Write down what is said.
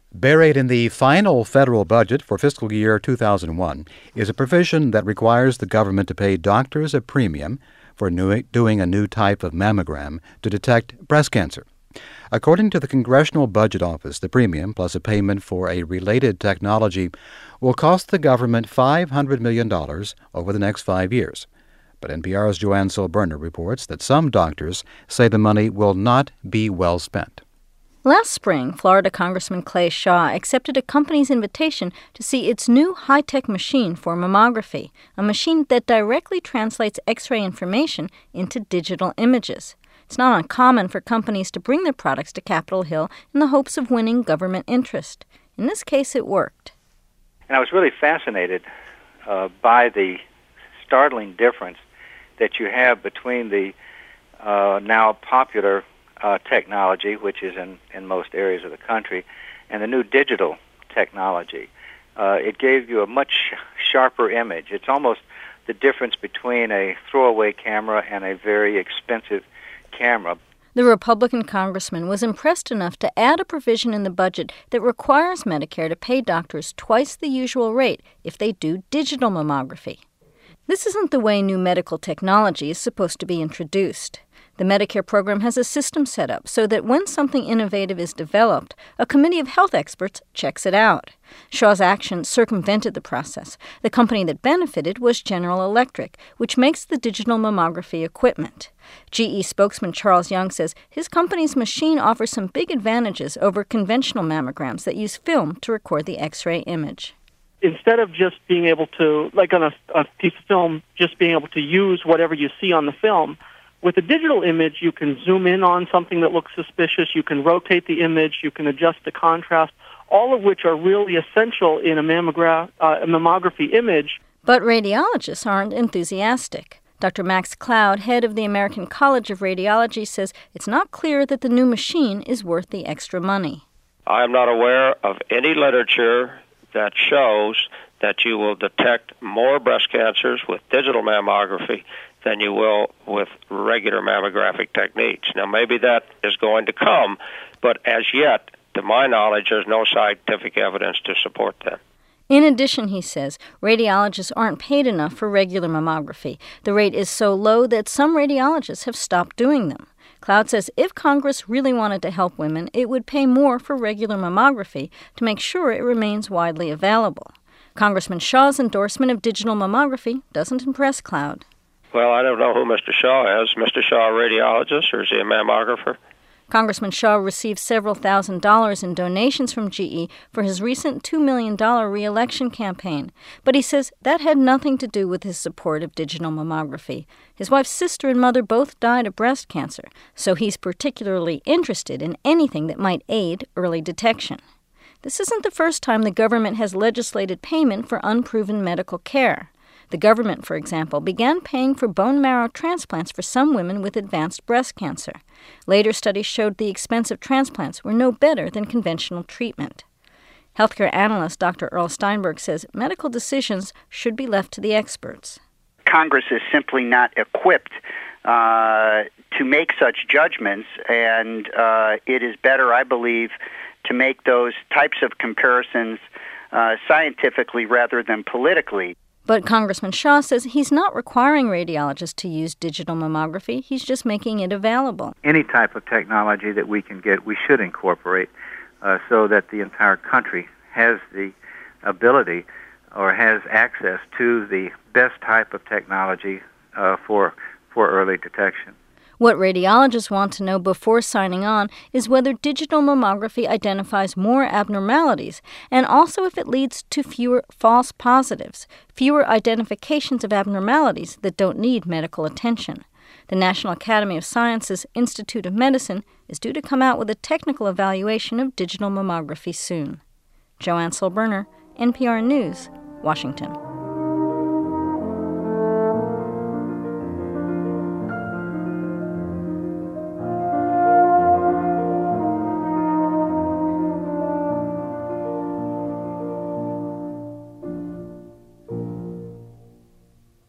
Buried in the final federal budget for fiscal year 2001 is a provision that requires the government to pay doctors a premium for doing a new type of mammogram to detect breast cancer. According to the Congressional Budget Office, the premium, plus a payment for a related technology, will cost the government $500 million over the next 5 years. But NPR's Joanne Silberner reports that some doctors say the money will not be well spent. Last spring, Florida Congressman Clay Shaw accepted a company's invitation to see its new high-tech machine for mammography, a machine that directly translates X-ray information into digital images. It's not uncommon for companies to bring their products to Capitol Hill in the hopes of winning government interest. In this case, it worked. And I was really fascinated by the startling difference that you have between the now popular technology, which is in most areas of the country, and the new digital technology. It gave you a much sharper image. It's almost the difference between a throwaway camera and a very expensive camera. The Republican congressman was impressed enough to add a provision in the budget that requires Medicare to pay doctors twice the usual rate if they do digital mammography. This isn't the way new medical technology is supposed to be introduced. The Medicare program has a system set up so that when something innovative is developed, a committee of health experts checks it out. Shaw's action circumvented the process. The company that benefited was General Electric, which makes the digital mammography equipment. GE spokesman Charles Young says his company's machine offers some big advantages over conventional mammograms that use film to record the X-ray image. Instead of just being able to, like on a piece of film, just being able to use whatever you see on the film, with a digital image, you can zoom in on something that looks suspicious, you can rotate the image, you can adjust the contrast, all of which are really essential in a mammography image. But radiologists aren't enthusiastic. Dr. Max Cloud, head of the American College of Radiology, says it's not clear that the new machine is worth the extra money. I am not aware of any literature that shows that you will detect more breast cancers with digital mammography than you will with regular mammographic techniques. Now, maybe that is going to come, but as yet, to my knowledge, there's no scientific evidence to support that. In addition, he says, radiologists aren't paid enough for regular mammography. The rate is so low that some radiologists have stopped doing them. Cloud says if Congress really wanted to help women, it would pay more for regular mammography to make sure it remains widely available. Congressman Shaw's endorsement of digital mammography doesn't impress Cloud. Well, I don't know who Mr. Shaw is. Mr. Shaw a radiologist, or is he a mammographer? Congressman Shaw received several $1,000s in donations from GE for his recent $2 million re-election campaign. But he says that had nothing to do with his support of digital mammography. His wife's sister and mother both died of breast cancer, so he's particularly interested in anything that might aid early detection. This isn't the first time the government has legislated payment for unproven medical care. The government, for example, began paying for bone marrow transplants for some women with advanced breast cancer. Later studies showed the expensive transplants were no better than conventional treatment. Healthcare analyst Dr. Earl Steinberg says medical decisions should be left to the experts. Congress is simply not equipped to make such judgments, and it is better, I believe, to make those types of comparisons scientifically rather than politically. But Congressman Shaw says he's not requiring radiologists to use digital mammography. He's just making it available. Any type of technology that we can get, we should incorporate so that the entire country has the ability or has access to the best type of technology for early detection. What radiologists want to know before signing on is whether digital mammography identifies more abnormalities and also if it leads to fewer false positives, fewer identifications of abnormalities that don't need medical attention. The National Academy of Sciences Institute of Medicine is due to come out with a technical evaluation of digital mammography soon. Joanne Silberner, NPR News, Washington.